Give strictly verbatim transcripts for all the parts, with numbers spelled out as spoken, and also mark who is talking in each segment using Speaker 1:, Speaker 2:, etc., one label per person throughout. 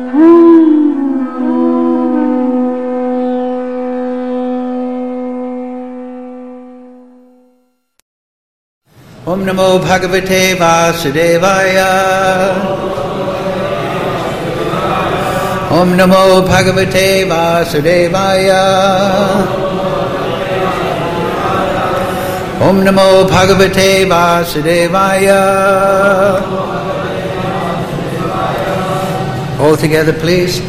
Speaker 1: Om Namo Bhagavate Vasudevaya. Om Namo Bhagavate Vasudevaya. Om Namo Bhagavate Vasudevaya. All together, please.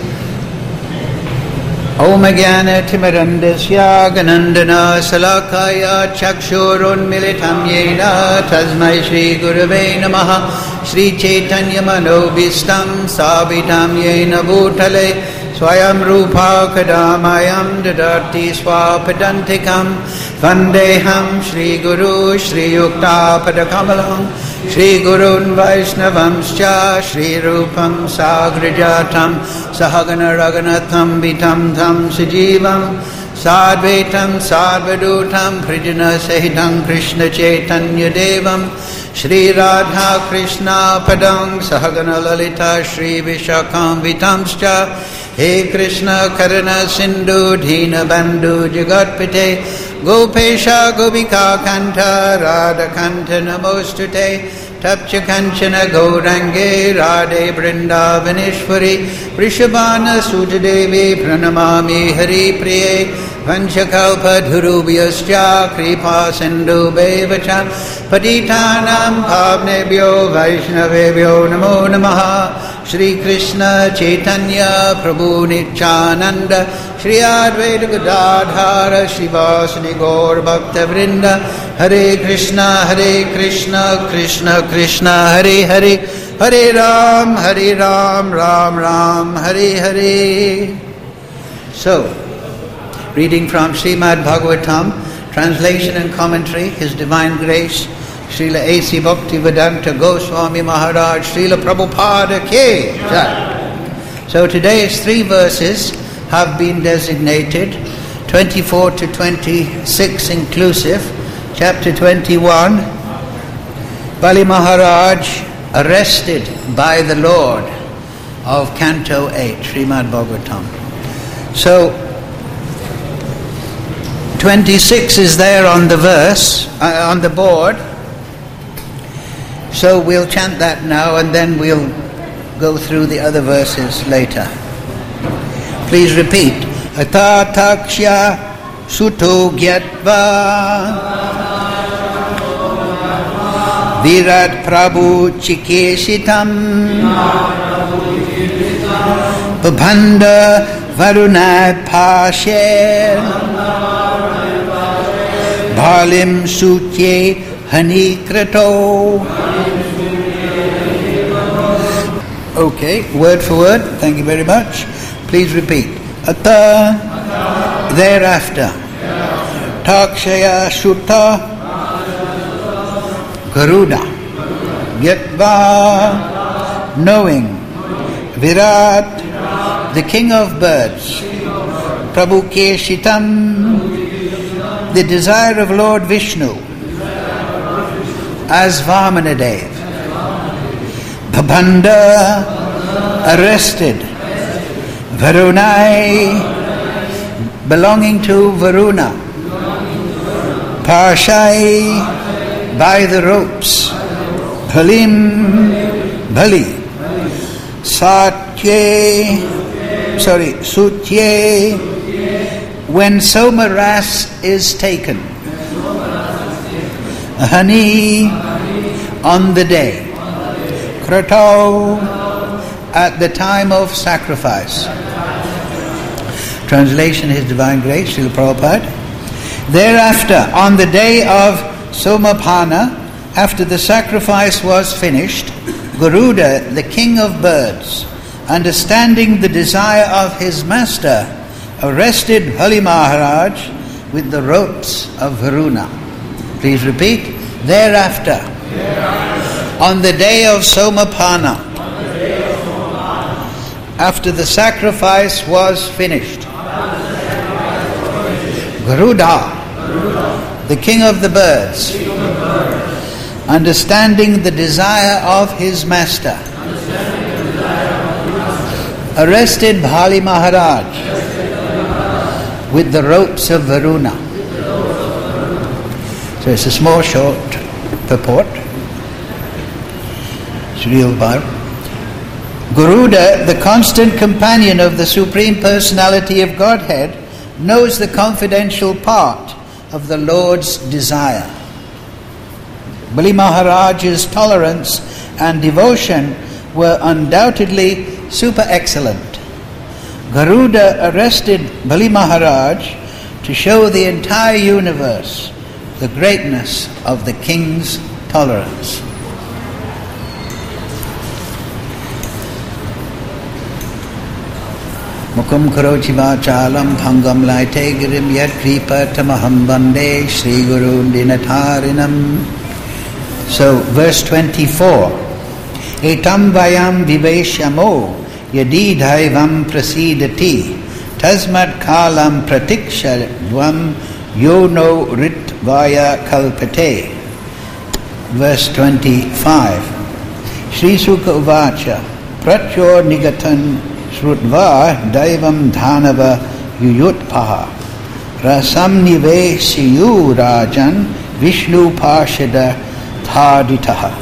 Speaker 1: Om Jnana Timirandasya Ganandana Salakaya Chakshurun Militam Yena Tasmai Shri Gurave Namaha Shri Chaitanya Manobhistam Savitam Yena Bhutale Swayam Rupa Kadamayam Dadati Swapadantikam Vandeham Shri Guru Shri Yukta Padakamalam Shri Gurun Vaishnavamscha Shri Rupam Sagrajatam Sahagana Raganatham Vitam Tham Sajivam Sadvaitam Sadvadutam Prijana Sahitam Krishna Chaitanya Devam Shri Radha Krishna Padam Sahagana Lalita Shri Vishakam Vitamscha He Krishna Karana Sindhu Dina Bandhu Jagatpite Gopesha Gopika Kanta Radha Kanta Namostute Tapcha Kanchana Gaurange Radhe Vrindavaneshwari Vrishabhana Sujadevi Pranamami Hari Priye Vanchakalpa Dhurubhyascha Kripa Sindhu Bevacha Patitanam Pavnebhyo Vaishnavebhyo Namo Namaha Shri Krishna Chaitanya Prabhu Nityananda Shri Advaita Gadadhara Shivasani Gaur Bhakta Vrinda Hare Krishna Hare Krishna Krishna Krishna Hare Hare Hare Ram Hare Ram Ram Ram Hare Hare. So, reading from Srimad Bhagavatam, translation and commentary, His Divine Grace, Srila A C Bhaktivedanta Goswami Maharaj, Srila Prabhupada Ki Jai. So today's three verses have been designated, twenty-four to twenty-six inclusive. Chapter twenty-one, Bali Maharaj arrested by the Lord of Canto eight, Srimad Bhagavatam. So, twenty-six is there on the verse, uh, on the board. So we'll chant that now and then we'll go through the other verses later. Please repeat. Atataksya suto gyatva virat prabhu chikeshitam babhanda varunat pasher bhalim sutye hanikrato. Okay, word for word. Thank you very much. Please repeat. Atta, thereafter. Takshaya sutta, Garuda. Yatva, knowing. Virat, the king of birds. Prabhu Keshitam, the desire of Lord Vishnu. As Vamanadev. Babhanda, arrested. Varunai, belonging to Varuna. Pashai, by the ropes. Bhalim, Bali. Satye, sorry, Sutye, when Somaras is taken. Hani, on the day. Krato, at the time of sacrifice. Translation, His Divine Grace, Srila Prabhupada. Thereafter, on the day of Somapana, after the sacrifice was finished, Garuda, the king of birds, understanding the desire of his master, arrested Bali Maharaj with the ropes of Varuna. Please repeat. Thereafter, Thereafter. On the day of Somapana, after the sacrifice was finished, Garuda, the king of the birds, understanding the desire of his master, arrested Bali Maharaj with the ropes of Varuna. So it's a small, short purport. Srila Bhar. Garuda, the constant companion of the Supreme Personality of Godhead, knows the confidential part of the Lord's desire. Bali Maharaj's tolerance and devotion were undoubtedly super excellent. Garuda arrested Bali Maharaj to show the entire universe the greatness of the king's tolerance. Mukum karochi vachalam bhangam laite girim yad kripa tamaham bande Shri Guru dinatarinam. So, verse twenty-four. Etam vayam viveshyamo yadi dhaivam prasidati tasmat kalam pratikshadvam yono ritvaya kalpate. Verse twenty-five. Shri Sukha uvacha pratyo nigatan Shrutva Daivam Dhanava Yuyutpaha Rasam Nivesiyu Rajan Vishnu Parshada Thaditaha.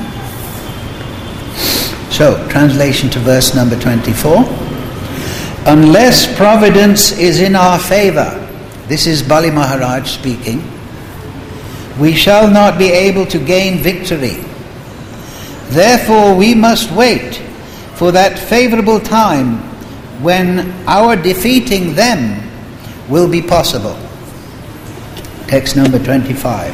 Speaker 1: So, translation to verse number twenty-four. Unless providence is in our favor, this is Bali Maharaj speaking, we shall not be able to gain victory. Therefore we must wait for that favorable time when our defeating them will be possible. Text number twenty-five.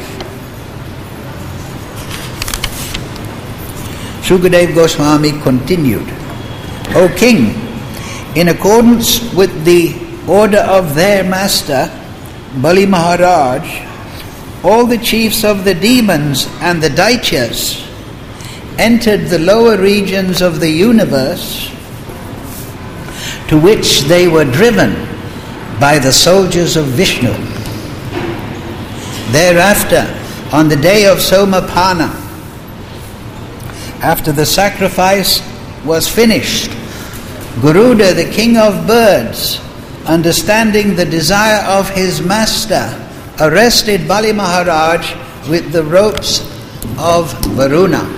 Speaker 1: Shukadev Goswami continued, O king, in accordance with the order of their master, Bali Maharaj, all the chiefs of the demons and the Daityas entered the lower regions of the universe, to which they were driven by the soldiers of Vishnu. Thereafter, on the day of Somapana, after the sacrifice was finished, Garuda, the king of birds, understanding the desire of his master, arrested Bali Maharaj with the ropes of Varuna.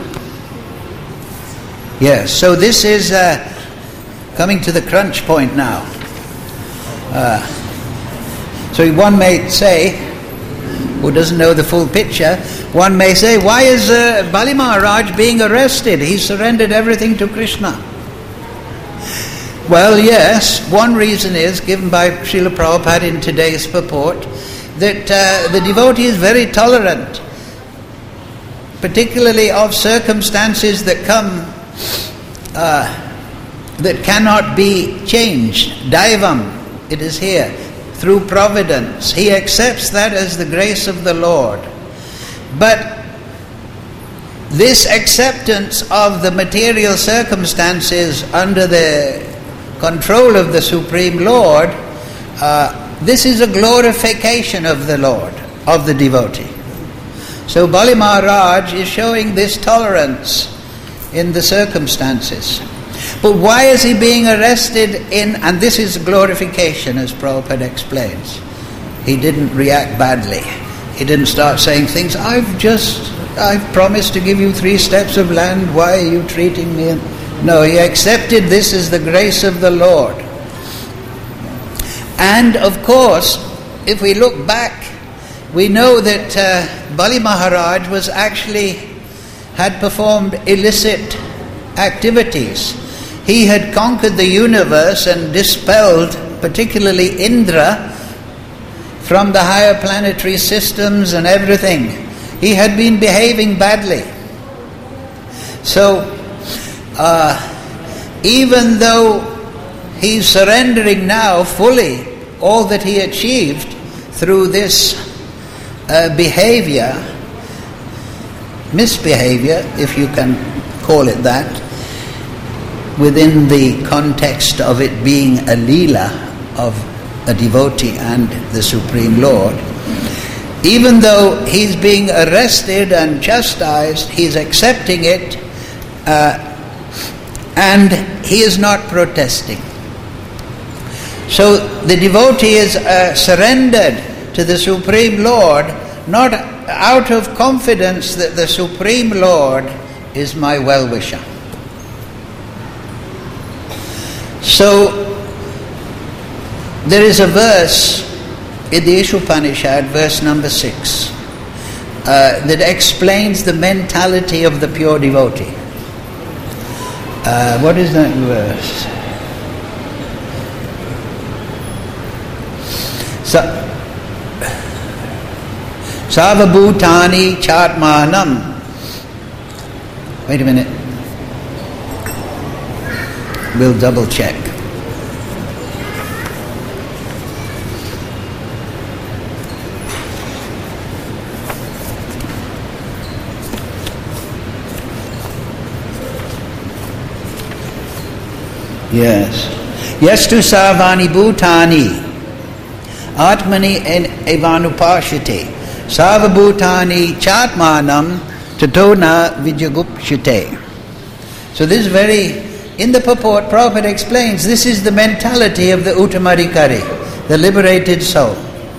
Speaker 1: Yes, so this is uh, coming to the crunch point now. Uh, so one may say, who doesn't know the full picture, one may say, why is uh, Bali Maharaj being arrested? He surrendered everything to Krishna. Well, yes, one reason is, given by Srila Prabhupada in today's purport, that uh, the devotee is very tolerant, particularly of circumstances that come Uh, that cannot be changed. Daivam, it is here, through providence. He accepts that as the grace of the Lord. But this acceptance of the material circumstances under the control of the Supreme Lord, uh, this is a glorification of the Lord, of the devotee. So Bali Maharaj is showing this tolerance in the circumstances. But why is he being arrested in, and this is glorification, as Prabhupada explains. He didn't react badly. He didn't start saying things, I've just, I've promised to give you three steps of land, why are you treating me? No, he accepted this as the grace of the Lord. And of course, if we look back, we know that uh, Bali Maharaj was actually had performed illicit activities. He had conquered the universe and dispelled, particularly Indra, from the higher planetary systems and everything. He had been behaving badly. So, uh, even though he's surrendering now fully all that he achieved through this uh, behavior, misbehavior, if you can call it that, within the context of it being a leela of a devotee and the Supreme Lord, even though he's being arrested and chastised, he's accepting it uh, and he is not protesting. So the devotee is uh, surrendered to the Supreme Lord, not out of confidence that the Supreme Lord is my well-wisher. So there is a verse in the Ishopanishad, verse number six, uh, that explains the mentality of the pure devotee. Uh, what is that verse? So, Sarvabhutani Chatmanam. Wait a minute. We'll double check. Yes. Yastu Sarvani Bhutani Atmani Evanupashite Sarvabhutani Chatmanam Tatona Vijagupshite. So this very, in the purport, Prabhupada explains, this is the mentality of the Uttamadhikari, the liberated soul.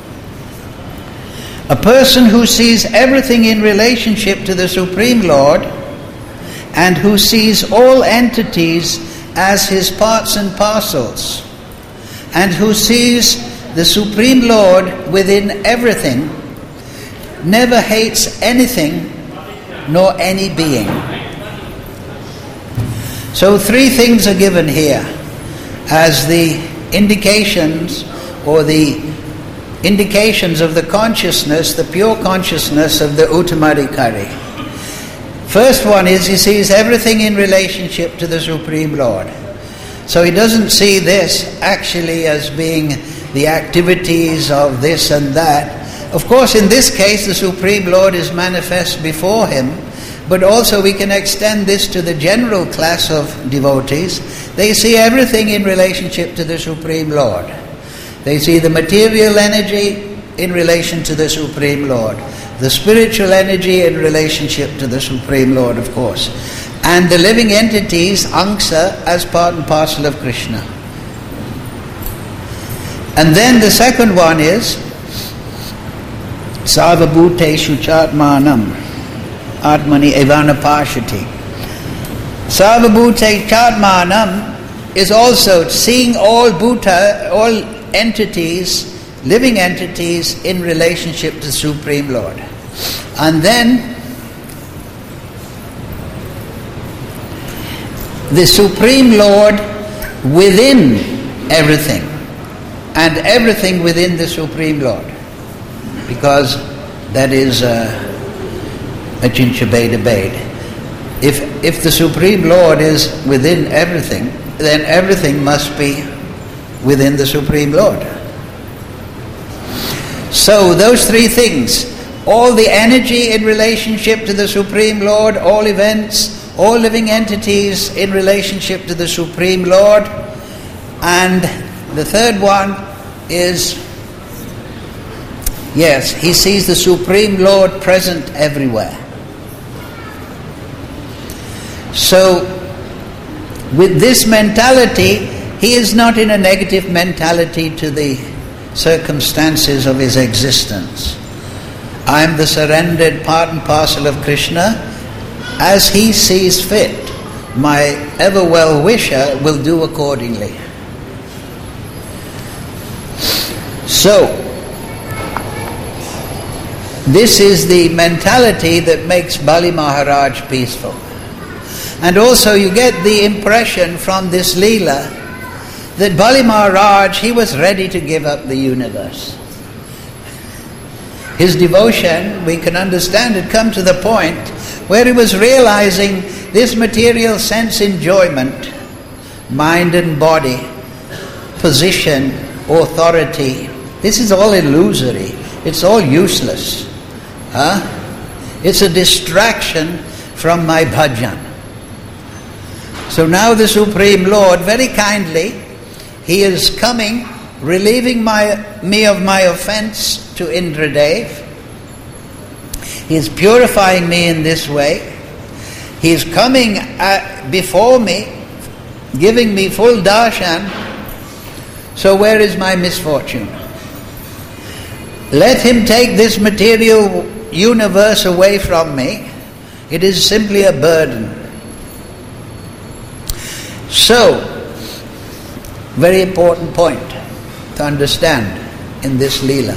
Speaker 1: A person who sees everything in relationship to the Supreme Lord and who sees all entities as his parts and parcels, and who sees the Supreme Lord within everything, never hates anything nor any being. So three things are given here as the indications or the indications of the consciousness, the pure consciousness of the Uttamadhikari. First one is he sees everything in relationship to the Supreme Lord. So he doesn't see this actually as being the activities of this and that. Of course, in this case, the Supreme Lord is manifest before him, but also we can extend this to the general class of devotees. They see everything in relationship to the Supreme Lord. They see the material energy in relation to the Supreme Lord, the spiritual energy in relationship to the Supreme Lord, of course, and the living entities, Angsa, as part and parcel of Krishna. And then the second one is Sarvabhuteshu Chatmanam Atmani Evanupashati. Sarvabhute Chatmanam is also seeing all Bhuta, all entities, living entities in relationship to the Supreme Lord. And then the Supreme Lord within everything, and everything within the Supreme Lord, because that is Achincha Bheda Bhed. If if the Supreme Lord is within everything, then everything must be within the Supreme Lord. So those three things, all the energy in relationship to the Supreme Lord, all events, all living entities in relationship to the Supreme Lord, and the third one is, yes, he sees the Supreme Lord present everywhere. So with this mentality, he is not in a negative mentality to the circumstances of his existence. I am the surrendered part and parcel of Krishna. As he sees fit, my ever well-wisher will do accordingly. So, this is the mentality that makes Bali Maharaj peaceful. And also you get the impression from this Leela that Bali Maharaj, he was ready to give up the universe. His devotion, we can understand, had come to the point where he was realizing this material sense enjoyment, mind and body, position, authority, this is all illusory. It's all useless. Huh? It's a distraction from my bhajan. So now the Supreme Lord, very kindly, he is coming, relieving my, me of my offense to Indradev. He is purifying me in this way. He is coming uh, before me giving me full darshan, so where is my misfortune? Let him take this material universe away from me. It is simply a burden. So, very important point to understand in this Leela.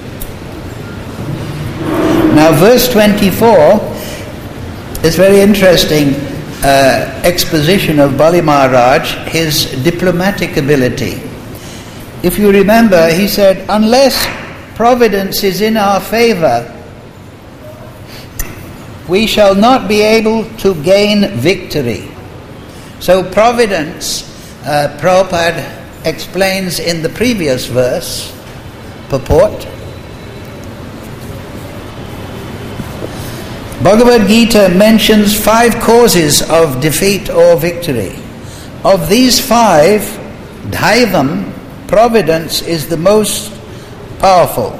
Speaker 1: Now verse twenty-four is very interesting uh, exposition of Bali Maharaj, his diplomatic ability. If you remember, he said, unless providence is in our favor, we shall not be able to gain victory. So providence, uh, Prabhupada explains in the previous verse, purport, Bhagavad Gita mentions five causes of defeat or victory. Of these five, Daivam, providence, is the most powerful.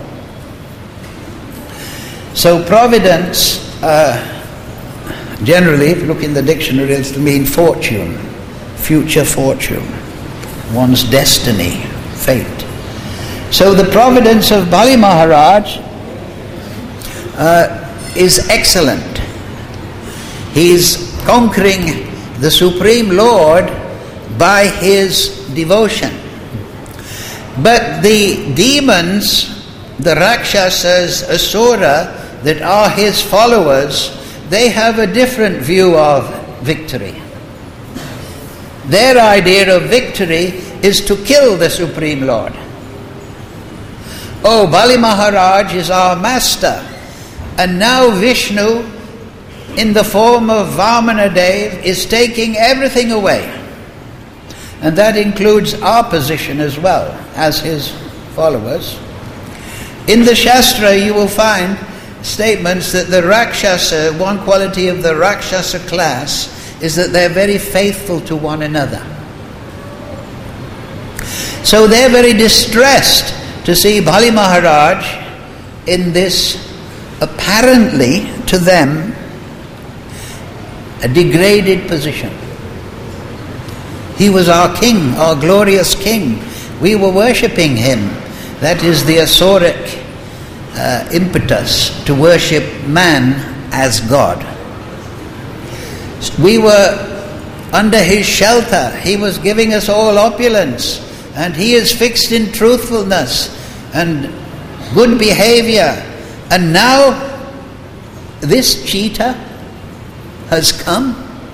Speaker 1: So providence, uh, generally, if you look in the dictionary, it's to mean fortune, future fortune, one's destiny, fate. So the providence of Bali Maharaj uh, is excellent. He is conquering the Supreme Lord by his devotion. But the demons, the Rakshasas, Asura, that are his followers, they have a different view of victory. Their idea of victory is to kill the Supreme Lord. Oh, Bali Maharaj is our master. And now Vishnu, in the form of Vamana Dev, is taking everything away. And that includes our position as well, as his followers. In the Shastra you will find statements that the Rakshasa, one quality of the Rakshasa class, is that they're very faithful to one another. So they're very distressed to see Bali Maharaj in this, apparently to them, a degraded position. He was our king, our glorious king. We were worshipping him. That is the Asuric uh, impetus, to worship man as God. We were under his shelter. He was giving us all opulence, and he is fixed in truthfulness and good behavior. And now this cheetah has come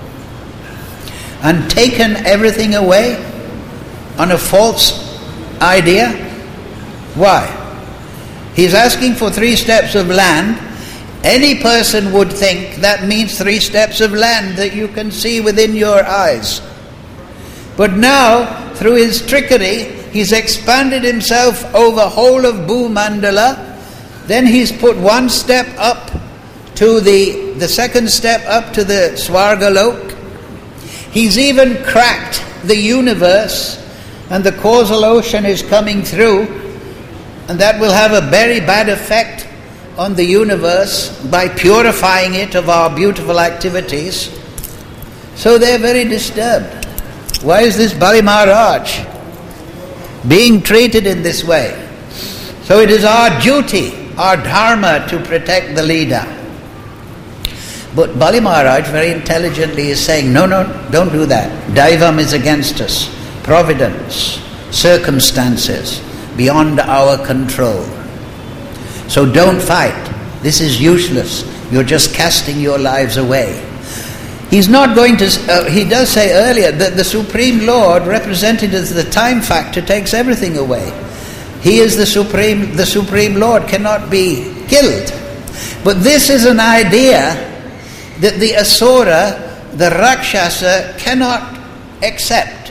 Speaker 1: and taken everything away on a false idea. Why? He's asking for three steps of land. Any person would think that means three steps of land that you can see within your eyes. But now, through his trickery, he's expanded himself over whole of Bhumandala. Then he's put one step up to the, the second step up to the Swargalok. He's even cracked the universe, and the causal ocean is coming through, and that will have a very bad effect on the universe by purifying it of our beautiful activities. So they're very disturbed. Why is this Bali Maharaj being treated in this way? So it is our duty, our dharma, to protect the leader. But Bali Maharaj very intelligently is saying, no, no, don't do that. Daivam is against us. Providence, circumstances beyond our control. So don't fight. This is useless. You're just casting your lives away. He's not going to, uh, he does say earlier that the Supreme Lord, represented as the time factor, takes everything away. He is the Supreme, the Supreme Lord cannot be killed. But this is an idea that the Asura, the Rakshasa, cannot accept.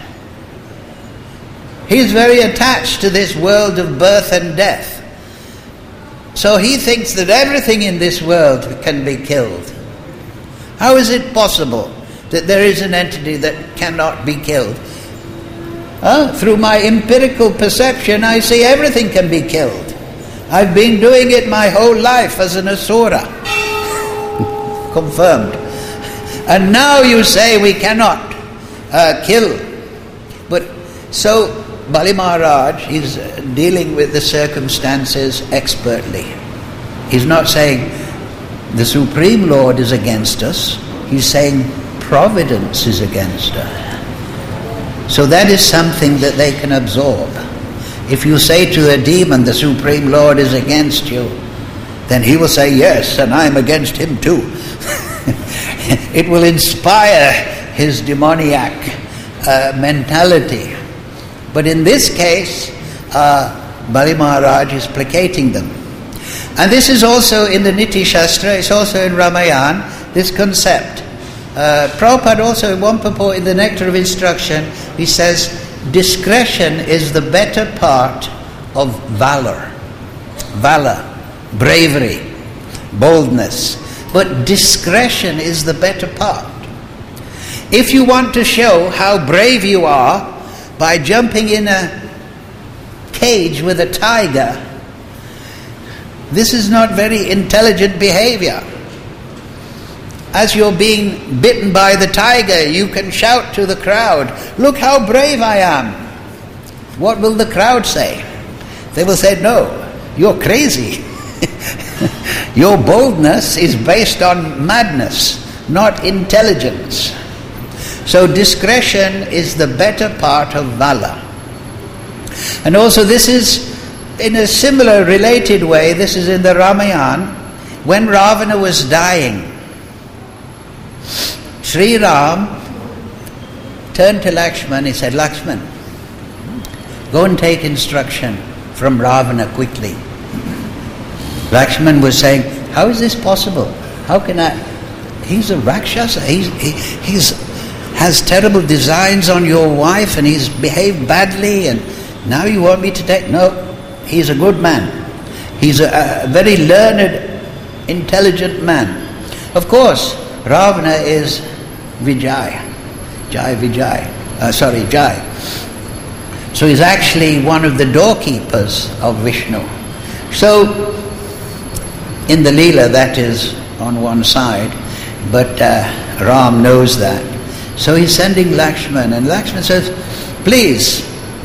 Speaker 1: He is very attached to this world of birth and death. So he thinks that everything in this world can be killed. How is it possible that there is an entity that cannot be killed? Huh? Through my empirical perception, I see everything can be killed. I've been doing it my whole life as an Asura. Confirmed. And now you say we cannot uh, kill But so Bali Maharaj is dealing with the circumstances expertly. He's not saying the Supreme Lord is against us. He's saying providence is against us. So that is something that they can absorb. If you say to a demon, the Supreme Lord is against you, then he will say, yes, and I am against him too. It will inspire his demoniac uh, mentality. But in this case, uh, Bali Maharaj is placating them. And this is also in the Niti Shastra, it's also in Ramayana, this concept. Uh, Prabhupada also in one purport in the Nectar of Instruction, he says, discretion is the better part of valor. Valor, bravery, boldness. But discretion is the better part. If you want to show how brave you are by jumping in a cage with a tiger, this is not very intelligent behavior. As you're being bitten by the tiger, you can shout to the crowd, look how brave I am. What will the crowd say? They will say, no, you're crazy. Your boldness is based on madness, not intelligence. So discretion is the better part of valor. And also this is, in a similar related way, this is in the Ramayana, when Ravana was dying, Sri Ram turned to Lakshman, he said, Lakshman, go and take instruction from Ravana quickly. Lakshman was saying, how is this possible? How can I? He's a Rakshasa. He's, he he's, has terrible designs on your wife and he's behaved badly and now you want me to take... No, he's a good man. He's a, a very learned, intelligent man. Of course, Ravana is Vijay. Jai Vijay. Uh, sorry, Jai. So he's actually one of the doorkeepers of Vishnu. So, in the Leela, that is on one side, but uh, Ram knows that. So he's sending Lakshman, and Lakshman says, please,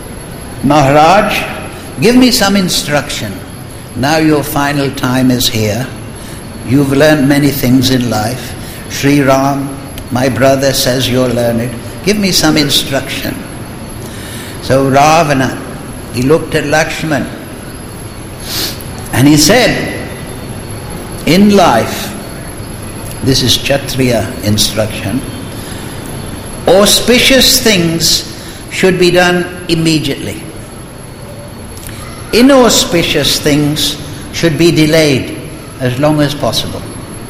Speaker 1: Maharaj, give me some instruction. Now your final time is here. You've learned many things in life. Sri Ram, my brother, says you're learned. Give me some instruction. So Ravana, he looked at Lakshman, and he said, in life, this is Kshatriya instruction, auspicious things should be done immediately. Inauspicious things should be delayed as long as possible.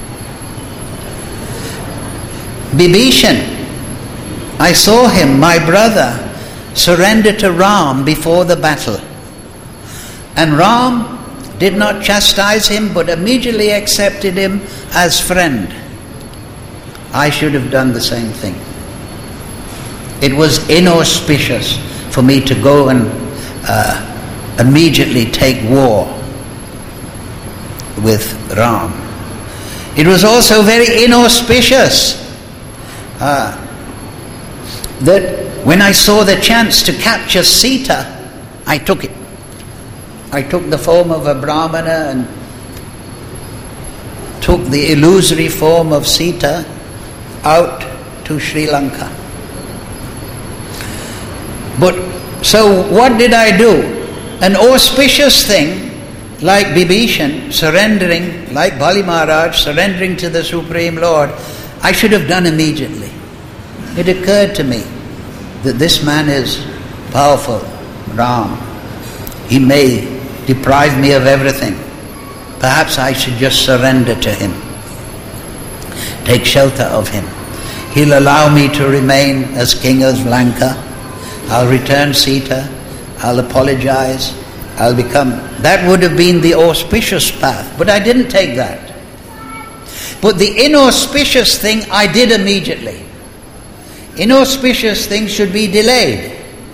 Speaker 1: Bibhishan, I saw him, my brother, surrender to Ram before the battle. And Ram did not chastise him, but immediately accepted him as friend. I should have done the same thing. It was inauspicious for me to go and uh, immediately take war with Ram. It was also very inauspicious uh, that when I saw the chance to capture Sita, I took it. I took the form of a Brahmana and took the illusory form of Sita out to Sri Lanka. But so what did I do? An auspicious thing like Bibhishan surrendering, like Bali Maharaj surrendering to the Supreme Lord, I should have done immediately. It occurred to me that this man is powerful, Ram. He may deprive me of everything. Perhaps I should just surrender to him. Take shelter of him. He'll allow me to remain as king of Lanka. I'll return Sita. I'll apologize. I'll become... That would have been the auspicious path. But I didn't take that. But the inauspicious thing I did immediately. Inauspicious things should be delayed.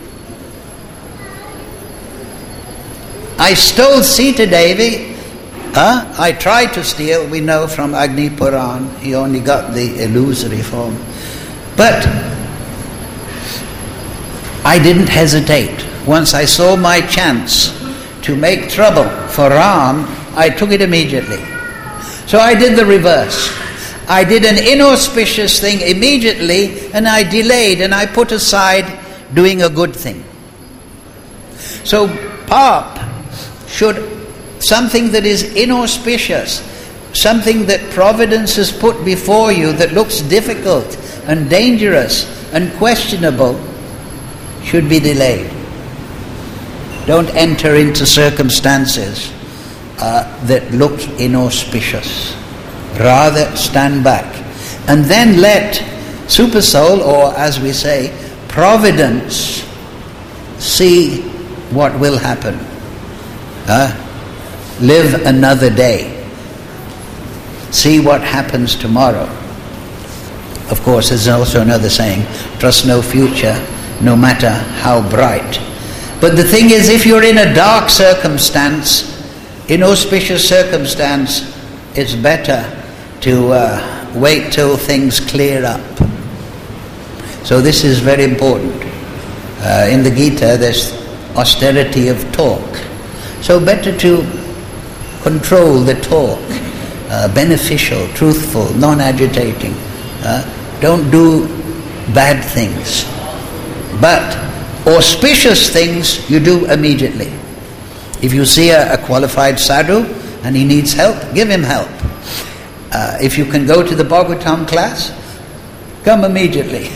Speaker 1: I stole Sita Devi. Huh? I tried to steal. We know from Agni Puran, he only got the illusory form. But I didn't hesitate. Once I saw my chance to make trouble for Ram, I took it immediately. So I did the reverse. I did an inauspicious thing immediately, and I delayed, and I put aside doing a good thing. So Paap should, something that is inauspicious, something that providence has put before you that looks difficult and dangerous and questionable, should be delayed. Don't enter into circumstances uh, that look inauspicious. Rather stand back. And then let Super Soul, or as we say, Providence, see what will happen. Uh, live another day. See what happens tomorrow. Of course, there's also another saying, trust no future, no matter how bright. But the thing is, if you're in a dark circumstance, inauspicious circumstance, it's better to uh, wait till things clear up. So this is very important. Uh, in the Gita, there's austerity of talk. So better to control the talk. Uh, beneficial, truthful, non-agitating. Uh, don't do bad things. But auspicious things you do immediately. If you see a, a qualified sadhu and he needs help, give him help. Uh, if you can go to the Bhagavatam class, come immediately.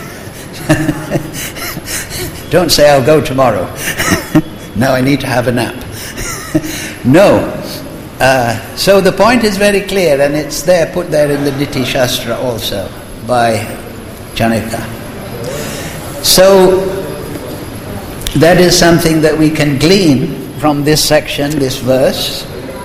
Speaker 1: Don't say, I'll go tomorrow. Now I need to have a nap. No. Uh, so the point is very clear, and it's there, put there in the Niti Shastra also by Janaka. So that is something that we can glean from this section, this verse.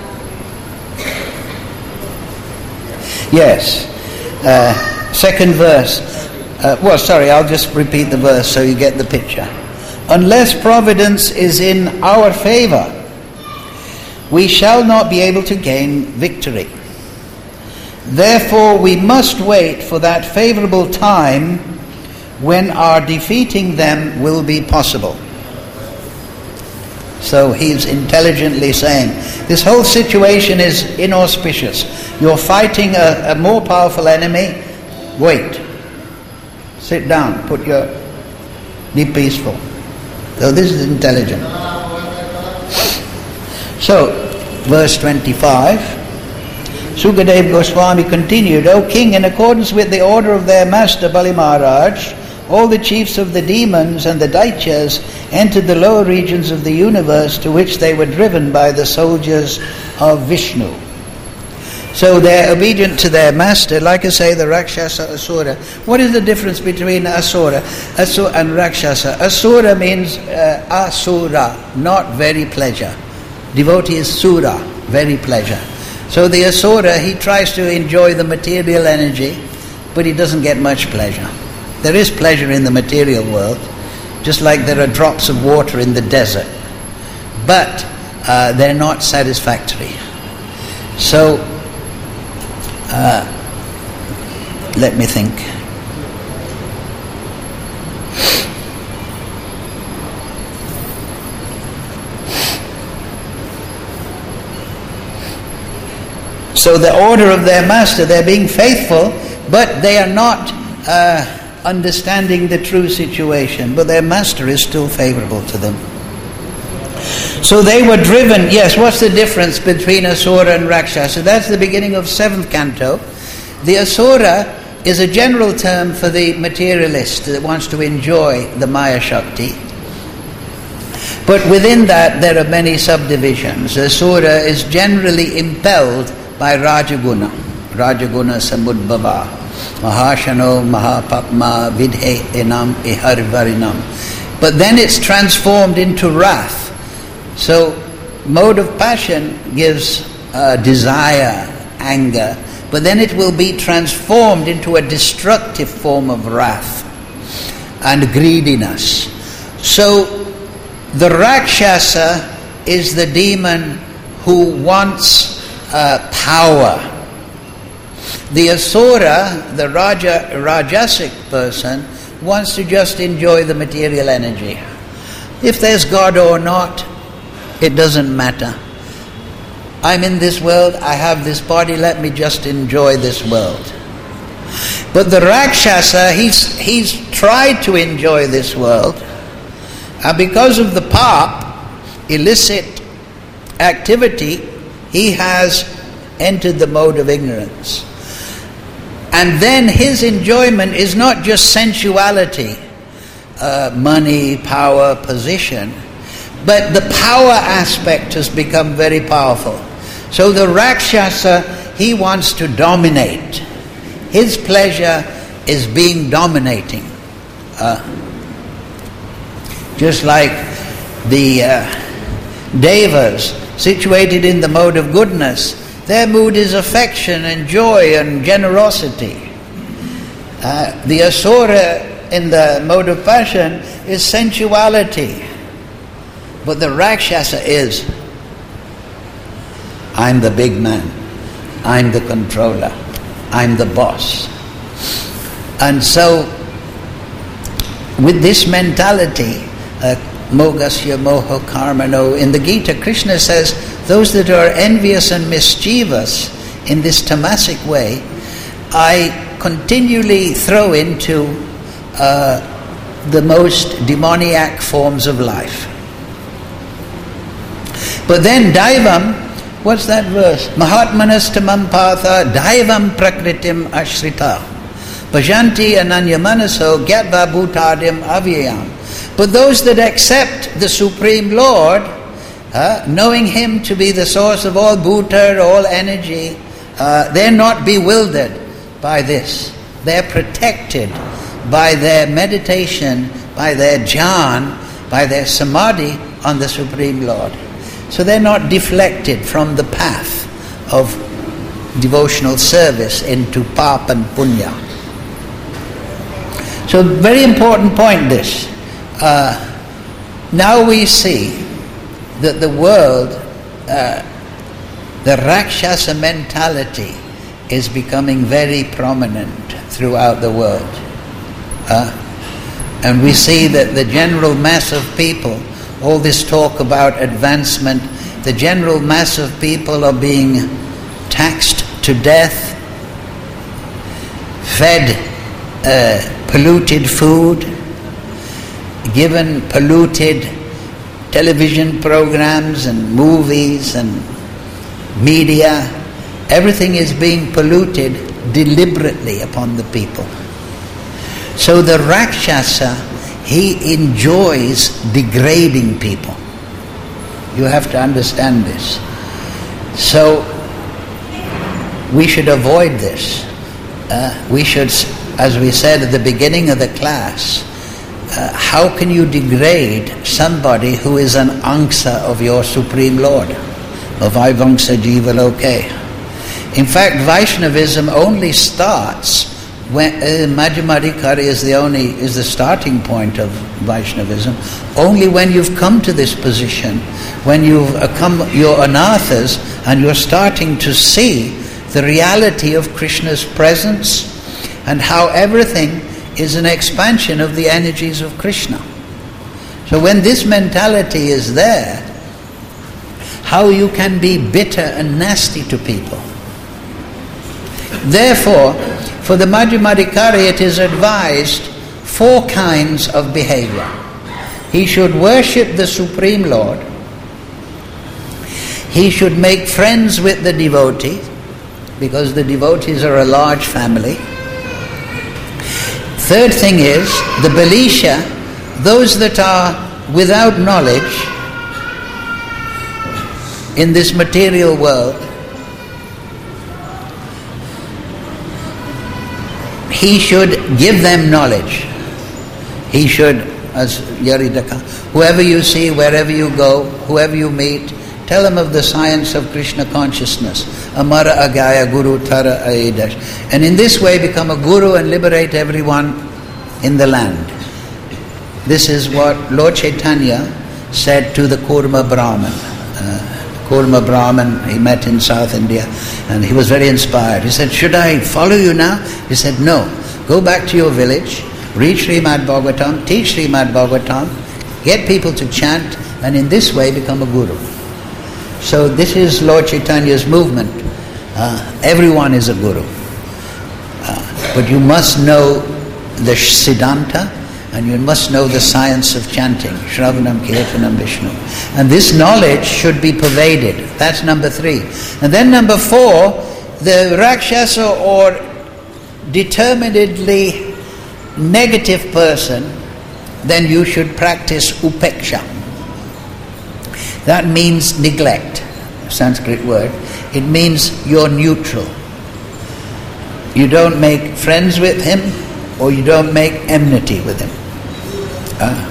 Speaker 1: Yes. Uh, second verse. Uh, well, sorry, I'll just repeat the verse so you get the picture. Unless providence is in our favor, we shall not be able to gain victory. Therefore, we must wait for that favorable time when our defeating them will be possible. So he's intelligently saying, this whole situation is inauspicious. You're fighting a, a more powerful enemy. Wait. Sit down. Put your... Be peaceful. So this is intelligent. So, verse twenty-five, Sukadeva Goswami continued, O king, in accordance with the order of their master Bali Maharaj, all the chiefs of the demons and the Daityas entered the lower regions of the universe, to which they were driven by the soldiers of Vishnu. So they're obedient to their master, like I say, the Rakshasa Asura. What is the difference between Asura, Asura and Rakshasa? Asura means uh, Asura, not very pleasure. Devotee is Sura, very pleasure. So the Asura, he tries to enjoy the material energy, but he doesn't get much pleasure. There is pleasure in the material world, just like there are drops of water in the desert, but uh, they're not satisfactory. So, uh, let me think. So the order of their master, they're being faithful, but they are not uh, understanding the true situation. But their master is still favorable to them. So they were driven. Yes, what's the difference between Asura and Rakshasa? That's the beginning of seventh canto. The Asura is a general term for the materialist that wants to enjoy the Maya Shakti. But within that there are many subdivisions. Asura is generally impelled by Rajaguna, Rajaguna Samudbhava, Mahashano Mahapapma Vidhe Enam Iharvarinam. But then it's transformed into wrath. So, mode of passion gives uh, desire, anger, but then it will be transformed into a destructive form of wrath and greediness. So, the Rakshasa is the demon who wants Uh, power. The Asura, the Raja, Rajasic person, wants to just enjoy the material energy. If there's God or not, it doesn't matter. I'm in this world, I have this body, let me just enjoy this world. But the Rakshasa, he's, he's tried to enjoy this world, and because of the pap, illicit activity, he has entered the mode of ignorance. And then his enjoyment is not just sensuality, uh, money, power, position, but the power aspect has become very powerful. So the Rakshasa, he wants to dominate. His pleasure is being dominating. Uh, just like the uh, Devas, situated in the mode of goodness, their mood is affection and joy and generosity. Uh, the Asura in the mode of passion is sensuality. But the Rakshasa is, I'm the big man, I'm the controller, I'm the boss. And so, with this mentality, uh, Mogasya moho karmano, in the Gita, Krishna says, those that are envious and mischievous in this tamasic way, I continually throw into uh, the most demoniac forms of life. But then Daivam, what's that verse? Mahatmanastamam patha Daivam prakritim ashrita Bhajanti ananyamanaso gyatva bhutadim avyayam. But those that accept the Supreme Lord, uh, knowing Him to be the source of all bhuta, all energy, uh, they're not bewildered by this. They're protected by their meditation, by their jhana, by their samadhi on the Supreme Lord. So they're not deflected from the path of devotional service into pap and punya. So very important point this. Uh, now we see that the world, uh, the Rakshasa mentality is becoming very prominent throughout the world. Uh, and we see that the general mass of people, all this talk about advancement, the general mass of people are being taxed to death, fed uh, polluted food, given polluted television programs and movies and media. Everything is being polluted deliberately upon the people. So the Rakshasa, he enjoys degrading people. You have to understand this. So we should avoid this. Uh, we should, as we said at the beginning of the class, uh, how can you degrade somebody who is an angsa of your Supreme Lord? Of Vaivamsa Jiva Loke. In fact, Vaishnavism only starts when uh, Madhyamadikari is the only is the starting point of Vaishnavism. Only when you've come to this position, when you've come, you're anathas, and you're starting to see the reality of Krishna's presence and how everything is an expansion of the energies of Krishna. So when this mentality is there, how you can be bitter and nasty to people. Therefore, for the Madhyamadikari it is advised four kinds of behavior. He should worship the Supreme Lord. He should make friends with the devotees, because the devotees are a large family. Third thing is, the Balisha, those that are without knowledge in this material world, he should give them knowledge. He should, as Yaridaka, whoever you see, wherever you go, whoever you meet, tell them of the science of Krishna consciousness. Amara Agaya Guru Tara Aidash. And in this way become a guru and liberate everyone in the land. This is what Lord Chaitanya said to the Kurma Brahman. Uh, Kurma Brahman, he met in South India, and he was very inspired. He said, should I follow you now? He said, no. Go back to your village, read Srimad Bhagavatam, teach Srimad Bhagavatam, Get people to chant, and in this way become a guru. So this is Lord Chaitanya's movement. Uh, everyone is a guru. Uh, but you must know the Siddhanta, and you must know the science of chanting, Shravanam, Kirtanam, Vishnu. And this knowledge should be pervaded. That's number three. And then number four, the Rakshasa or determinedly negative person, then you should practice upeksha. That means neglect, Sanskrit word. It means you're neutral. You don't make friends with him, or you don't make enmity with him. Uh,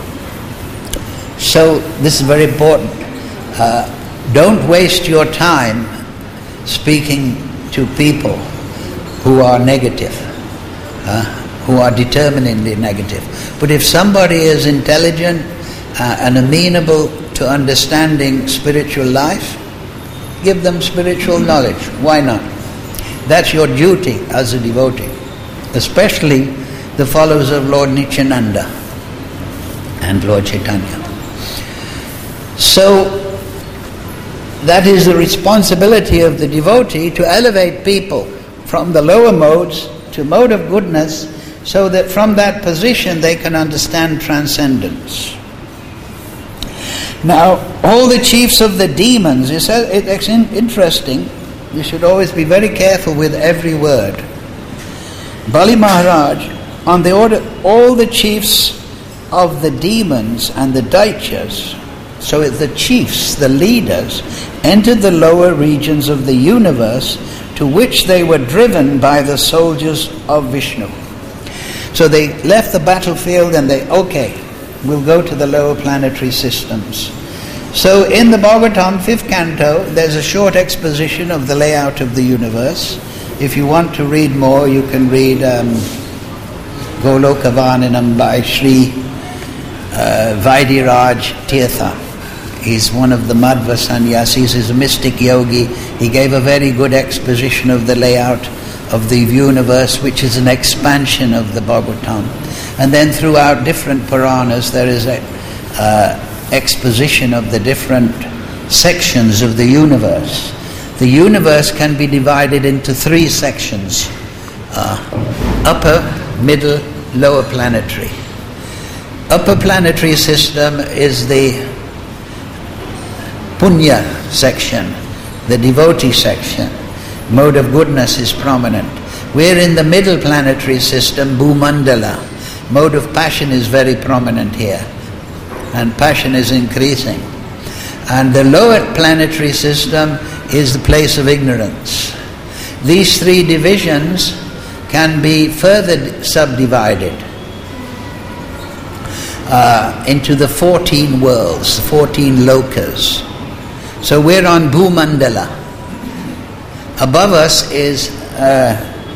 Speaker 1: so this is very important. Uh, don't waste your time speaking to people who are negative, uh, who are determinedly negative. But if somebody is intelligent uh, and amenable to understanding spiritual life, give them spiritual knowledge. Why not? That's your duty as a devotee, especially the followers of Lord Nityananda and Lord Chaitanya. So that is the responsibility of the devotee, to elevate people from the lower modes to mode of goodness, so that from that position they can understand transcendence. Now, all the chiefs of the demons, it's interesting, you should always be very careful with every word. Bali Maharaj, on the order, all the chiefs of the demons and the Daityas, so the chiefs, the leaders, entered the lower regions of the universe, to which they were driven by the soldiers of Vishnu. So they left the battlefield and they, okay, we'll go to the lower planetary systems. So in the Bhagavatam, fifth canto, there's a short exposition of the layout of the universe. If you want to read more, you can read um, Goloka Varnanam by Sri uh, Vaidiraj Tirtha. He's one of the Madhva sannyasis, he's a mystic yogi. He gave a very good exposition of the layout of the universe, which is an expansion of the Bhagavatam. And then throughout different Puranas there is a uh, exposition of the different sections of the universe. The universe can be divided into three sections: uh, upper, middle, lower planetary. Upper planetary system is the Punya section, the devotee section. Mode of goodness is prominent. We're in the middle planetary system, Bhumandala. Mode of passion is very prominent here, and passion is increasing. And the lower planetary system is the place of ignorance. These three divisions can be further subdivided uh, into the fourteen worlds, the fourteen lokas. So we're on Bhumandala. Above us is uh,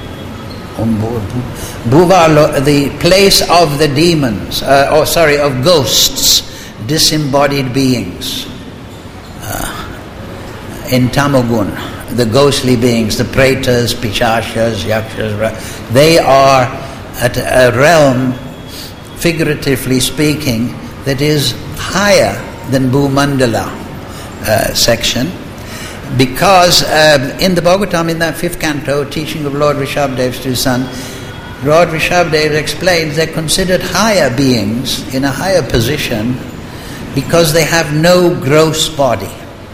Speaker 1: Bhuva, the place of the demons, uh, or sorry, of ghosts, disembodied beings. Uh, in Tamogun, the ghostly beings, the pretas, pichashas, yakshas, they are at a realm, figuratively speaking, that is higher than Bhumandala uh, section. Because uh, in the Bhagavatam, in that fifth canto, teaching of Lord Rishabhadev's son, Lord Rishabhadev explains they're considered higher beings in a higher position because they have no gross body.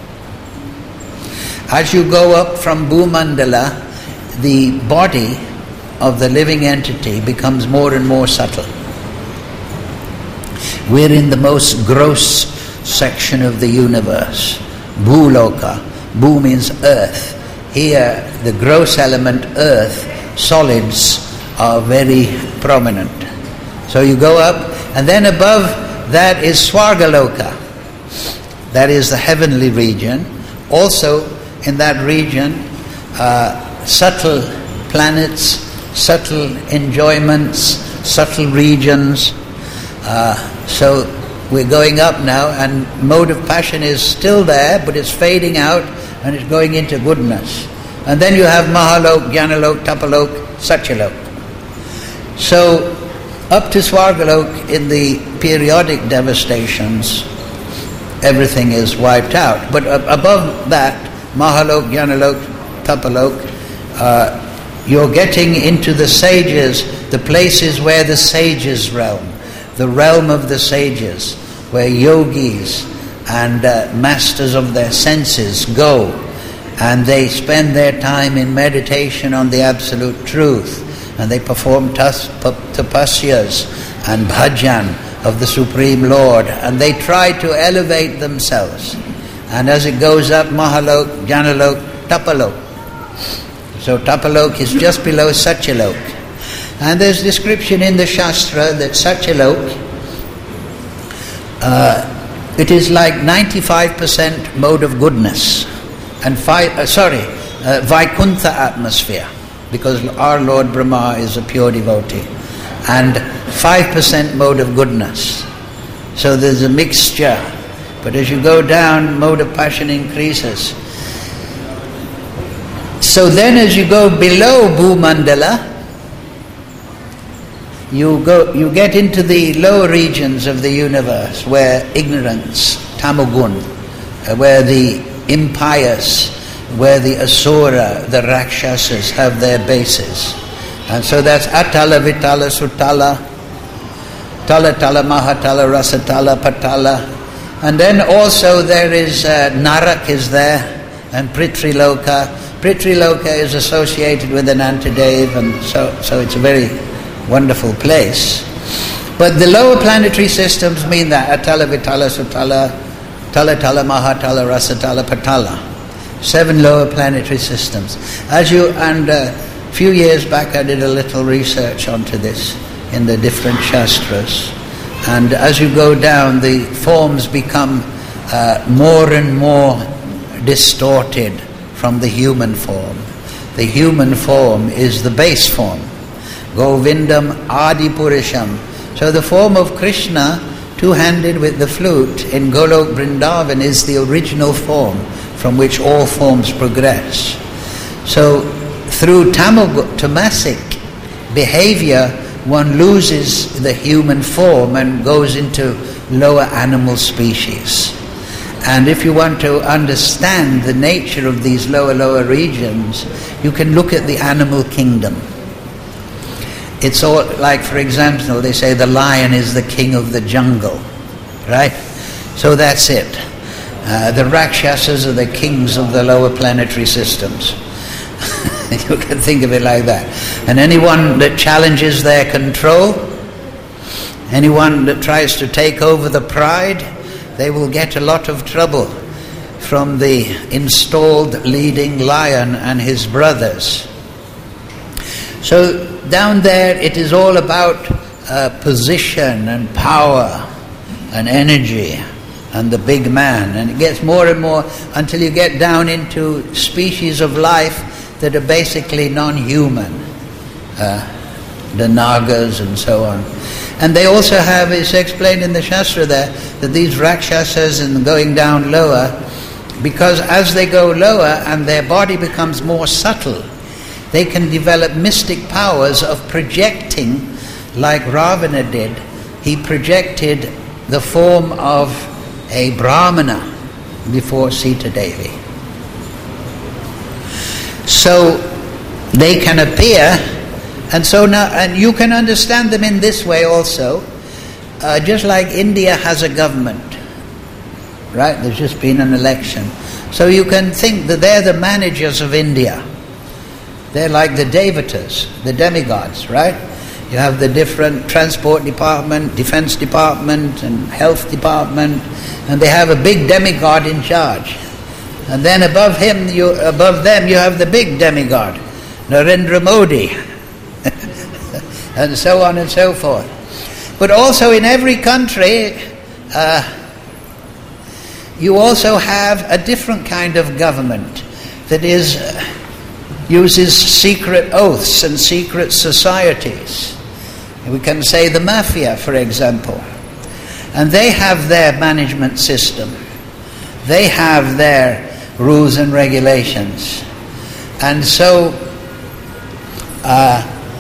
Speaker 1: As you go up from Bhumandala, the body of the living entity becomes more and more subtle. We're in the most gross section of the universe, Bhuloka. Bhu means earth. Here, the gross element earth, solids, are very prominent. So you go up, and then above that is Swargaloka. That is the heavenly region. Also in that region, uh, subtle planets, subtle enjoyments, subtle regions. Uh, so we're going up now, and mode of passion is still there, but it's fading out and it's going into goodness. And then you have Mahalok, Jnanalok, Tapalok, Satyalok. So Up to Swargalok, in the periodic devastations, everything is wiped out. But uh, above that, Mahalok, Jnanalok, Tapalok, uh, you're getting into the sages, the places where the sages realm, the realm of the sages, where yogis and uh, masters of their senses go, and they spend their time in meditation on the absolute truth, and they perform tas- tapasyas and bhajan of the Supreme Lord, and they try to elevate themselves. And as it goes up, Mahalok, Jnanalok, Tapalok. So Tapalok is just below Satyalok. And there's description in the Shastra that Satyalok, uh, it is like ninety-five percent mode of goodness, and five, uh, sorry, uh, Vaikuntha atmosphere, because our Lord Brahma is a pure devotee, and five percent mode of goodness. So there's a mixture. But as you go down, mode of passion increases. So then as you go below Bhumandala, you go, you get into the lower regions of the universe where ignorance, tamogun, where the impious, where the asura, the rakshasas have their bases. And so that's Atala, Vitala, Sutala, Tala, Tala, Mahatala, Rasatala, Patala. And then also there is uh, Narak is there, and Pritriloka. Pritriloka is associated with Anantadev, and so, so it's a very wonderful place. But the lower planetary systems mean that Atala, Vitala, Sutala, Tala, Tala, Mahatala, Rasatala, Patala. Seven lower planetary systems. As you, and a uh, few years back I did a little research onto this in the different Shastras. And as you go down, the forms become uh, more and more distorted from the human form. The human form is the base form. Govindam Adi Purisham. So the form of Krishna, two-handed with the flute, in Golok Vrindavan is the original form from which all forms progress. So through tamag- tamasic behavior, one loses the human form and goes into lower animal species. And if you want to understand the nature of these lower, lower regions, you can look at the animal kingdom. It's all like, for example, they say the lion is the king of the jungle, right? So that's it. Uh, the Rakshasas are the kings of the lower planetary systems. You can think of it like that. And anyone that challenges their control, anyone that tries to take over the pride, they will get a lot of trouble from the installed leading lion and his brothers. So down there it is all about uh, position and power and energy and the big man, and it gets more and more until you get down into species of life that are basically non-human, uh, the Nagas and so on. And they also have, it's explained in the Shastra there, that these Rakshasas and going down lower, because as they go lower and their body becomes more subtle, they can develop mystic powers of projecting, like Ravana did. He projected the form of a Brahmana before Sita Devi. So they can appear, and so now, and you can understand them in this way also. Uh, just like India has a government, right? There's just been an election. So you can think that they're the managers of India. They're like the devatas, the demigods, right? You have the different transport department, defense department, and health department, and they have a big demigod in charge. And then above him, you, above them, you have the big demigod, Narendra Modi, and so on and so forth. But also in every country, uh, you also have a different kind of government that is uh, uses secret oaths and secret societies. We can say the mafia, for example. And they have their management system. They have their rules and regulations. And so uh,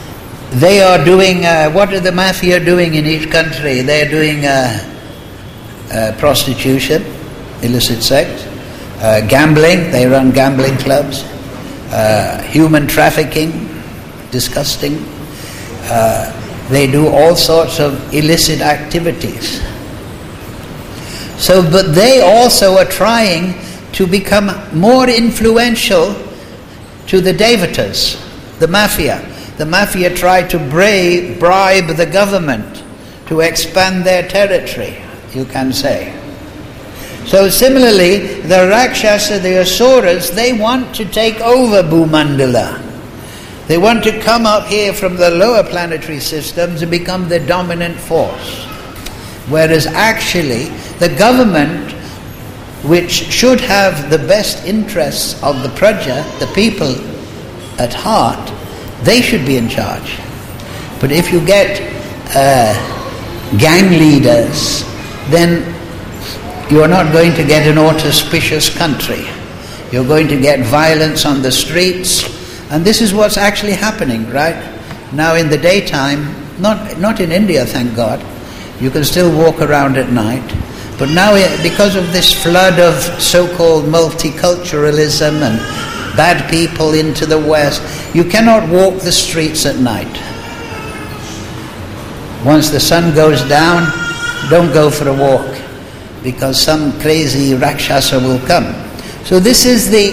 Speaker 1: they are doing, uh, what are the mafia doing in each country? They're doing uh, uh, prostitution, illicit sex, uh, gambling, they run gambling clubs, uh, human trafficking, disgusting. Uh, they do all sorts of illicit activities. So, but they also are trying to become more influential to the Devatas, the mafia. The mafia try to bra- bribe the government to expand their territory, you can say. So similarly, the Rakshasa, the Asuras, they want to take over Bhumandala. They want to come up here from the lower planetary systems and become the dominant force. Whereas actually, the government, which should have the best interests of the praja, the people at heart, they should be in charge. But if you get uh, gang leaders, then you are not going to get an auspicious country. You're going to get violence on the streets, and this is what's actually happening right now in the daytime. Not not in India, thank God. You can still walk around at night. But now, because of this flood of so-called multiculturalism and bad people into the West, you cannot walk the streets at night. Once the sun goes down, don't go for a walk, because some crazy Rakshasa will come. So this is the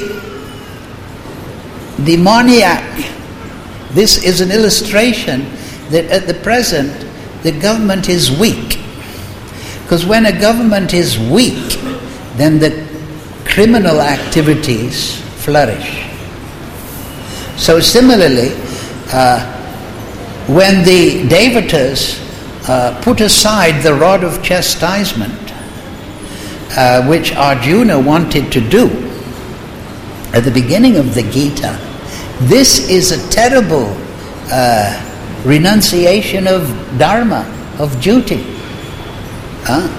Speaker 1: demoniac. This is an illustration that at the present, the government is weak. Because when a government is weak, then the criminal activities flourish. So similarly, uh, when the Devatas uh, put aside the rod of chastisement, uh, which Arjuna wanted to do at the beginning of the Gita, this is a terrible uh, renunciation of dharma, of duty. Huh?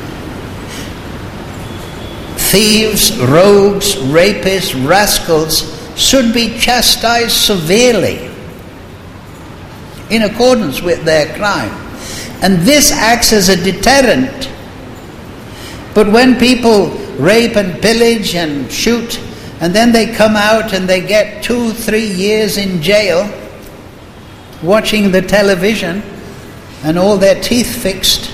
Speaker 1: Thieves, rogues, rapists, rascals should be chastised severely in accordance with their crime. And this acts as a deterrent. But when people rape and pillage and shoot, and then they come out and they get two, three years in jail, watching the television and all their teeth fixed,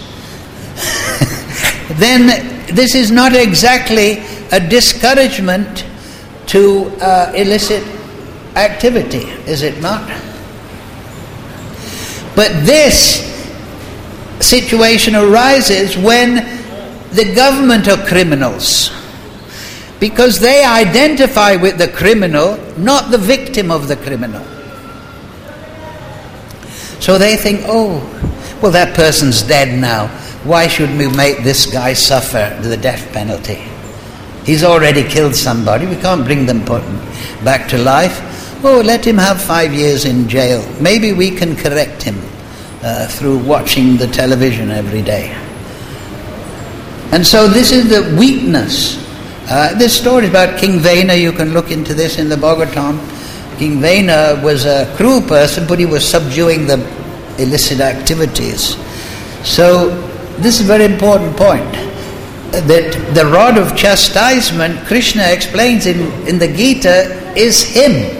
Speaker 1: then this is not exactly a discouragement to uh, illicit activity, is it not? But this situation arises when the government are criminals, because they identify with the criminal, not the victim of the criminal. So they think, oh, well, that person's dead now. Why should we make this guy suffer the death penalty? He's already killed somebody. We can't bring them back to life. Oh, let him have five years in jail. Maybe we can correct him uh, through watching the television every day. And so this is the weakness. Uh, this story about King Vena, you can look into this in the Bhagavatam. King Vena was a cruel person, but he was subduing the illicit activities. So this is a very important point, that the rod of chastisement, Krishna explains in, in the Gita, is him.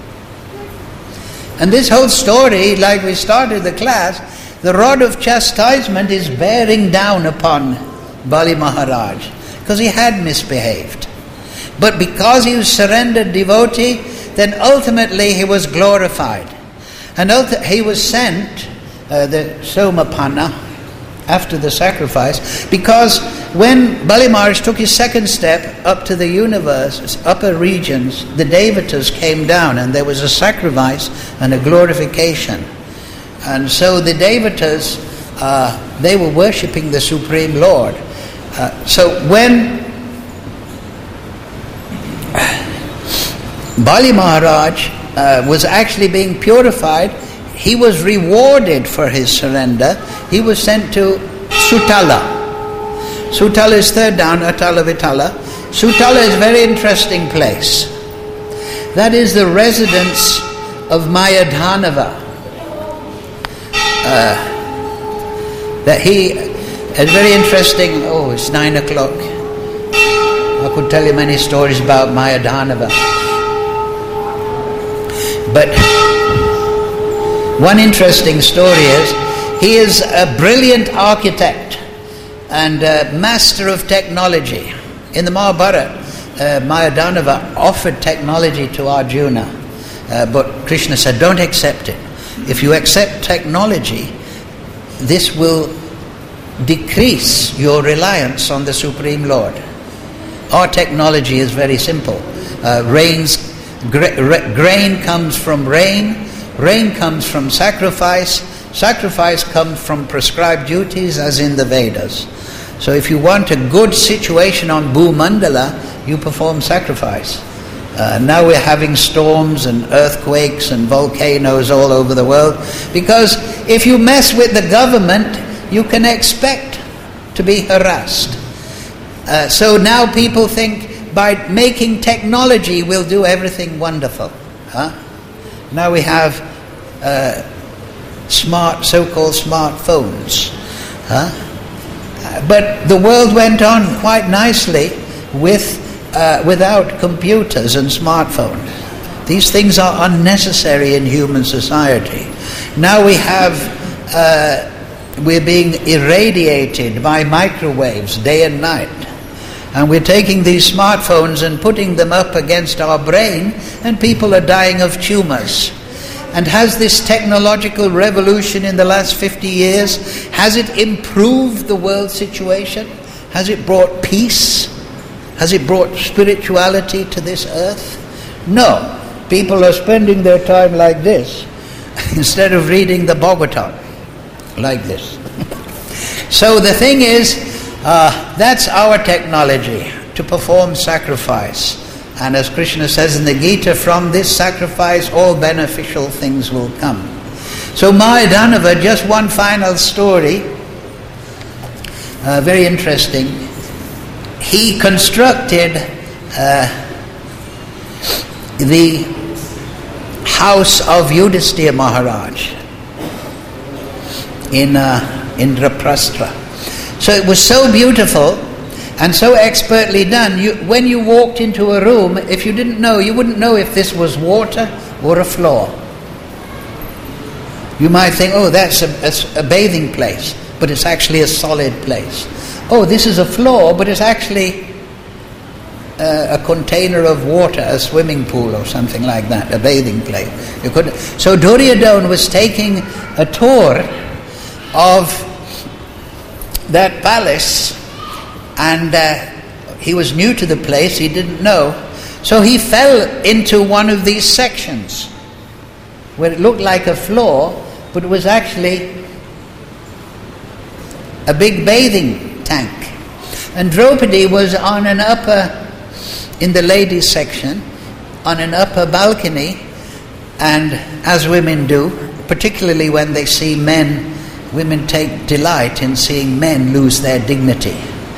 Speaker 1: And this whole story, like we started the class, the rod of chastisement is bearing down upon Bali Maharaj, because he had misbehaved. But because he was surrendered devotee, then ultimately he was glorified. And ulti- he was sent, uh, the Somapanna, after the sacrifice, because when Bali Maharaj took his second step up to the universe, upper regions, the Devatas came down and there was a sacrifice and a glorification. And so the Devatas, uh, they were worshipping the Supreme Lord. Uh, so when Bali Maharaj uh, was actually being purified, he was rewarded for his surrender. He was sent to Sutala. Sutala is third down, Atala Vitala. Sutala is a very interesting place. That is the residence of Mayadhanava. uh, that he, it's very interesting, oh, it's nine o'clock. I could tell you many stories about Mayadanava. But one interesting story is, he is a brilliant architect and a master of technology. In the Mahabharata, uh, Mayadanava offered technology to Arjuna, uh, but Krishna said, don't accept it. If you accept technology, this will decrease your reliance on the Supreme Lord. Our technology is very simple. Uh, rains, gra- ra- grain comes from rain, rain comes from sacrifice, sacrifice comes from prescribed duties as in the Vedas. So if you want a good situation on Bhumandala, you perform sacrifice. Uh, now we're having storms and earthquakes and volcanoes all over the world, because if you mess with the government, you can expect to be harassed. Uh, so now people think by making technology we'll do everything wonderful. Huh? Now we have uh, smart, so-called smartphones. Huh? Uh, but the world went on quite nicely with uh, without computers and smartphones. These things are unnecessary in human society. Now we have, uh, we're being irradiated by microwaves day and night. And we're taking these smartphones and putting them up against our brain, and people are dying of tumors. And has this technological revolution in the last fifty years, has it improved the world situation? Has it brought peace? Has it brought spirituality to this earth? No. People are spending their time like this instead of reading the Bhagavatam like this. So the thing is, Uh, that's our technology, to perform sacrifice. And as Krishna says in the Gita, from this sacrifice all beneficial things will come. So Mayadanava, just one final story, uh, very interesting. He constructed uh, the house of Yudhisthira Maharaj in uh, Indraprastha. So it was so beautiful and so expertly done. You, when you walked into a room, if you didn't know, you wouldn't know if this was water or a floor. You might think, oh, that's a, that's a bathing place, but it's actually a solid place. Oh, this is a floor, but it's actually uh, a container of water, a swimming pool or something like that, a bathing place. You could. So Duryodhana was taking a tour of that palace, and uh, he was new to the place, he didn't know, so he fell into one of these sections where it looked like a floor, but it was actually a big bathing tank. And Draupadi was on an upper, in the ladies section, on an upper balcony, and as women do, particularly when they see men, women take delight in seeing men lose their dignity.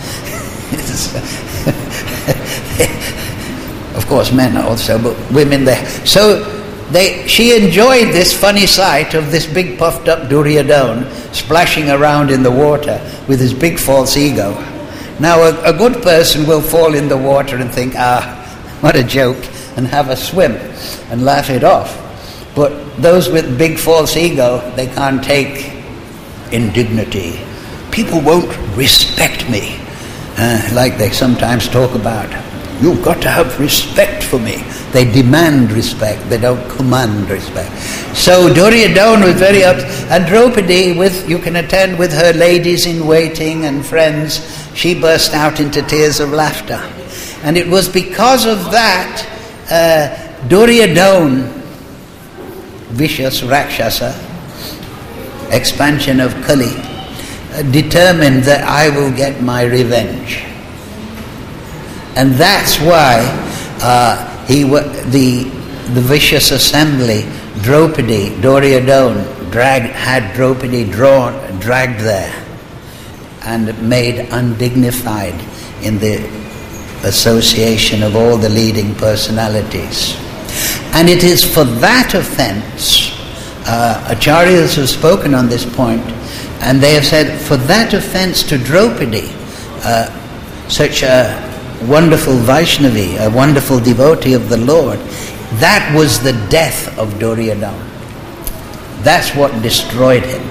Speaker 1: Of course, men also, but women there. So they, she enjoyed this funny sight of this big puffed up Duryodhana splashing around in the water with his big false ego. Now a, a good person will fall in the water and think, ah, what a joke, and have a swim and laugh it off. But those with big false ego, they can't take indignity. People won't respect me, uh, like they sometimes talk about. You've got to have respect for me. They demand respect, they don't command respect. So Duryodhana was very up, and Draupadi, with, you can attend with her ladies in waiting and friends, she burst out into tears of laughter. And it was because of that, uh, Duryodhana, vicious Rakshasa, expansion of Kali, uh, determined that I will get my revenge. And that's why uh, he w- the the vicious assembly, Draupadi, Duryodhana, dragged, had Draupadi drawn, dragged there and made undignified in the association of all the leading personalities. And it is for that offense Uh, uh, acharyas have spoken on this point, and they have said, for that offense to Draupadi, uh, such a wonderful Vaishnavi, a wonderful devotee of the Lord, that was the death of Duryodhana. That's what destroyed him.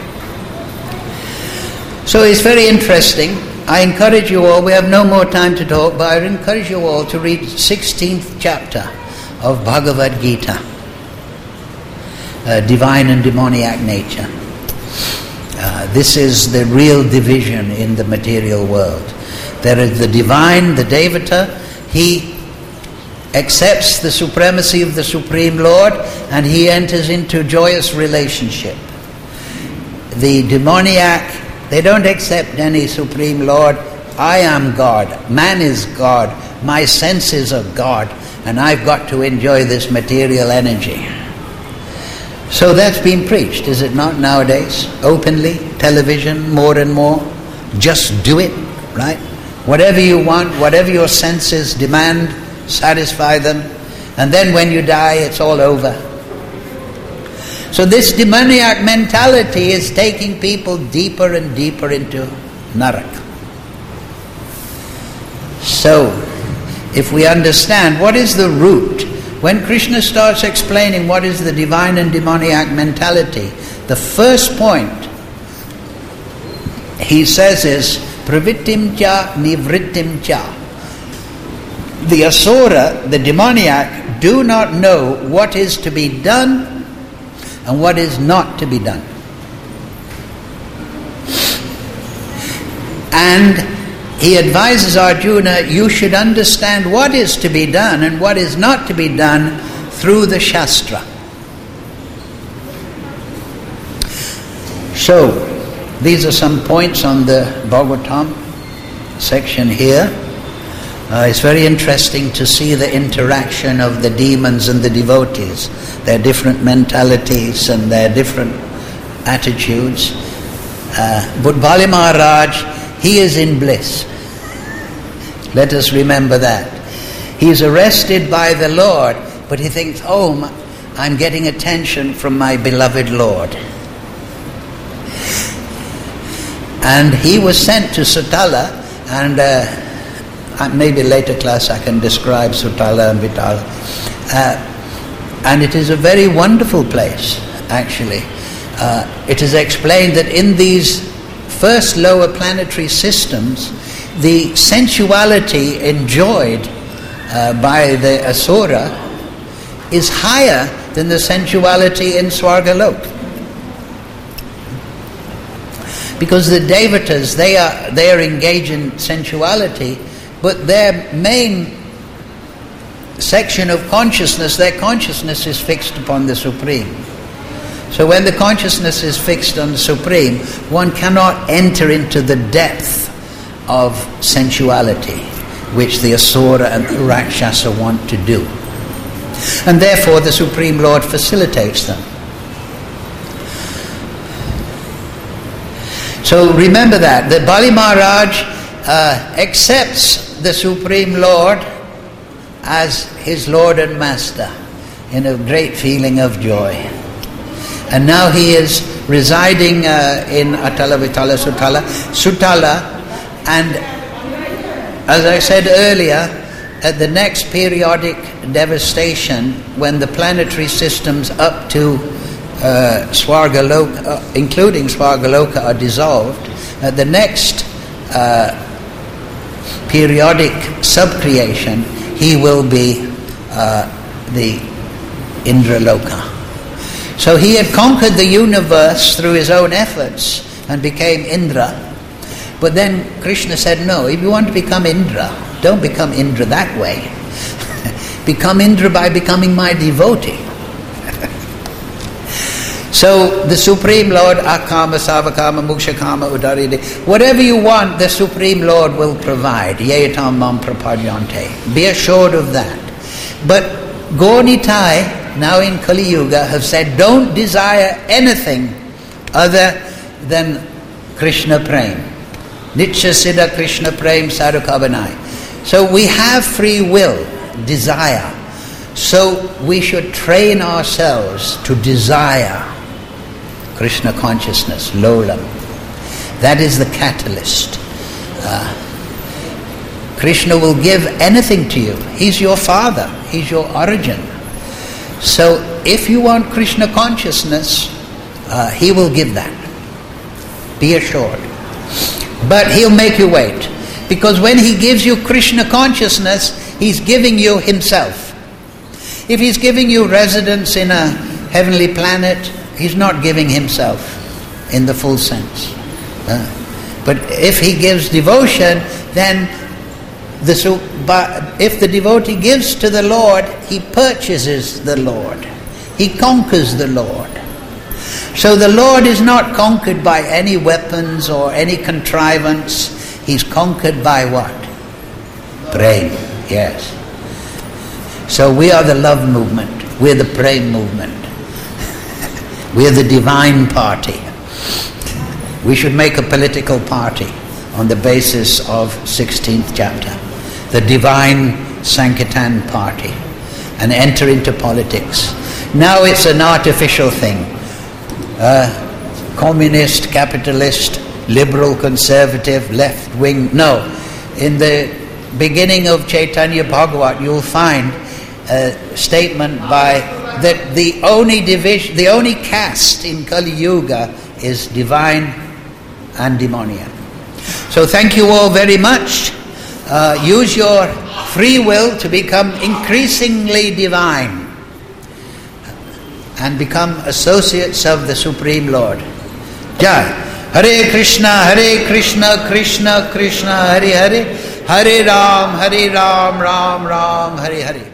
Speaker 1: So it's very interesting. I encourage you all, we have no more time to talk, but I encourage you all to read sixteenth chapter of Bhagavad Gita, uh, Divine and Demoniac Nature. Uh, this is the real division in the material world. There is the divine, the Devata, he accepts the supremacy of the Supreme Lord and he enters into joyous relationship. The demoniac, they don't accept any Supreme Lord. I am God, man is God, my senses are God, and I've got to enjoy this material energy. So that's been preached, is it not, nowadays? Openly, television, more and more. Just do it, right? Whatever you want, whatever your senses demand, satisfy them, and then when you die, it's all over. So this demoniac mentality is taking people deeper and deeper into Naraka. So, if we understand what is the root, when Krishna starts explaining what is the divine and demoniac mentality, the first point he says is pravittim cha nivrittim cha. The asura, the demoniac, do not know what is to be done and what is not to be done. And he advises Arjuna, you should understand what is to be done and what is not to be done through the Shastra. So, these are some points on the Bhagavatam section here. Uh, it's very interesting to see the interaction of the demons and the devotees, their different mentalities and their different attitudes. Uh, but Bali Maharaj, he is in bliss. Let us remember that. He's arrested by the Lord, but he thinks, oh, my, I'm getting attention from my beloved Lord. And he was sent to Sutala, and uh, maybe later class I can describe Sutala and Vitala. Uh, and it is a very wonderful place, actually. Uh, it is explained that in these first lower planetary systems, the sensuality enjoyed uh, by the Asura is higher than the sensuality in Swargalok. Because the Devatas, they are they are engaged in sensuality, but their main section of consciousness, their consciousness is fixed upon the Supreme. So when the consciousness is fixed on the Supreme, one cannot enter into the depth of sensuality, which the Asura and the Rakshasa want to do. And therefore the Supreme Lord facilitates them. So remember that, that Bali Maharaj uh, accepts the Supreme Lord as his Lord and Master in a great feeling of joy. And now he is residing uh, in Atala Vitala Sutala, Sutala, and as I said earlier, at the next periodic devastation, when the planetary systems up to uh, Swargaloka, uh, including Swargaloka, are dissolved, at the next uh, periodic subcreation, he will be uh, the Indraloka. So he had conquered the universe through his own efforts and became Indra. But then Krishna said, no, if you want to become Indra, don't become Indra that way. Become Indra by becoming my devotee. So the Supreme Lord, Akama, Savakama, Mukshakama, Udaride, whatever you want, the Supreme Lord will provide. Yeyatam mam prapadyante. Be assured of that. But Gaunitai, now in Kali Yuga, have said, don't desire anything other than Krishna Prem. Nitya Siddha Krishna Prem Sadhukavanai. So we have free will, desire. So we should train ourselves to desire Krishna consciousness, Lolam. That is the catalyst. Uh, Krishna will give anything to you. He's your father. He's your origin. So if you want Krishna consciousness, uh, he will give that. Be assured. But he'll make you wait. Because when he gives you Krishna consciousness, he's giving you himself. If he's giving you residence in a heavenly planet, he's not giving himself in the full sense. Uh, but if he gives devotion, then the, but if the devotee gives to the Lord, he purchases the Lord. He conquers the Lord. So the Lord is not conquered by any weapons or any contrivance. He's conquered by what? Prem. Yes. So we are the love movement. We're the Prem movement. We're the divine party. We should make a political party on the basis of sixteenth chapter. The divine Sankirtan party. And enter into politics. Now it's an artificial thing. Uh, communist, capitalist, liberal, conservative, left wing. No. In the beginning of Chaitanya Bhagavat, you'll find a statement by that the only division, the only caste in Kali Yuga is divine and demoniac. So thank you all very much. Uh, use your free will to become increasingly divine and become associates of the Supreme Lord. Jai. Hare Krishna, Hare Krishna, Krishna Krishna, Hare Hare, Hare Ram, Hare Ram, Ram Ram, Hare Hare.